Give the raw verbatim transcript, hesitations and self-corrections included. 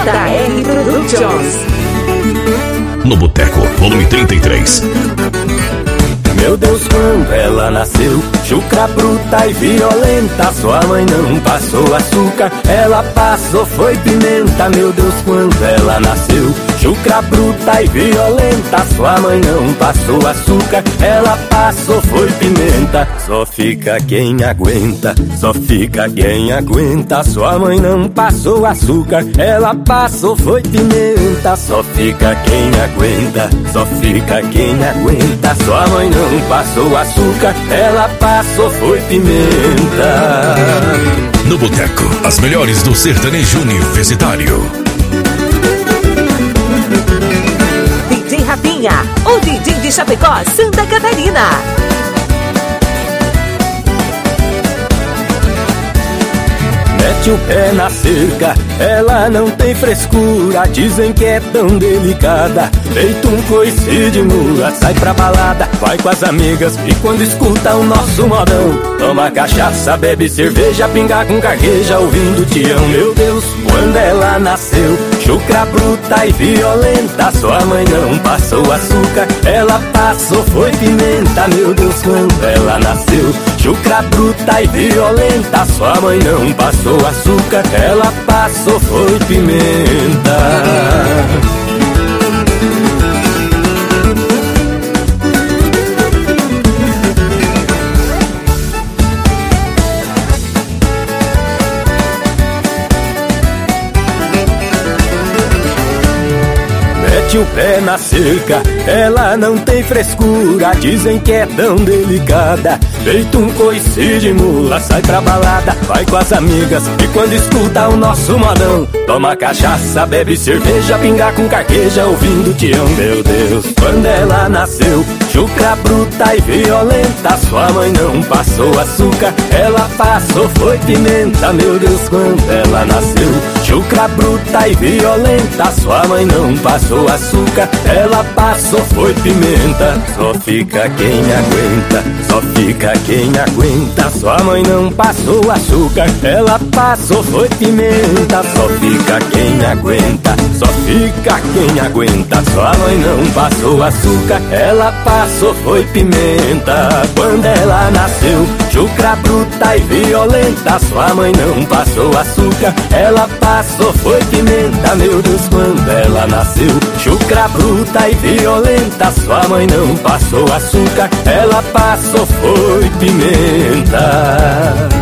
J R Productions. No Boteco, volume trinta e três. Meu Deus, quando ela nasceu, chucra bruta e violenta, sua mãe não passou açúcar, ela passou foi pimenta. Meu Deus, quando ela nasceu, chucra bruta e violenta, sua mãe não passou açúcar, ela passou foi pimenta. Só fica quem aguenta, só fica quem aguenta, sua mãe não passou açúcar, ela passou foi pimenta. Só fica quem aguenta, só fica quem aguenta, sua mãe não passou açúcar, ela passou foi pimenta. No Boteco, as melhores do sertanejo universitário. D J Rafinha, o D J de Chapecó, Santa Catarina. Mete o pé na cerca, ela não tem frescura, dizem que é tão delicada, feito um coice de mula. Sai pra balada, vai com as amigas, e quando escuta o nosso modão, toma cachaça, bebe cerveja, pinga com carqueja, ouvindo Tião. Meu Deus, quando ela nasceu, chucra bruta e violenta, sua mãe não passou açúcar, ela passou foi pimenta. Meu Deus, quando ela nasceu, chucra bruta e violenta, sua mãe não passou açúcar, ela passou foi pimenta. Mete o pé na cerca, ela não tem frescura, dizem que é tão delicada, feito um coice de mula. Sai pra balada, vai com as amigas, e quando escuta o nosso modão, toma cachaça, bebe cerveja, pinga com carqueja, ouvindo Tião. Meu Deus, quando ela nasceu, chucra bruta e violenta, sua mãe não passou açúcar, ela passou foi pimenta. Meu Deus, quando ela nasceu, chucra bruta e violenta, sua mãe não passou açúcar, ela passou foi pimenta. Só fica quem aguenta, só fica quem aguenta, sua mãe não passou açúcar, ela passou foi pimenta. Só fica quem aguenta, só fica quem aguenta, sua mãe não passou açúcar, ela passou foi pimenta. Quando ela nasceu, chucra bruta e violenta, sua mãe não passou açúcar, ela passou foi pimenta. Meu Deus, quando ela nasceu, chucra bruta e violenta, sua mãe não passou açúcar, ela passou foi pimenta.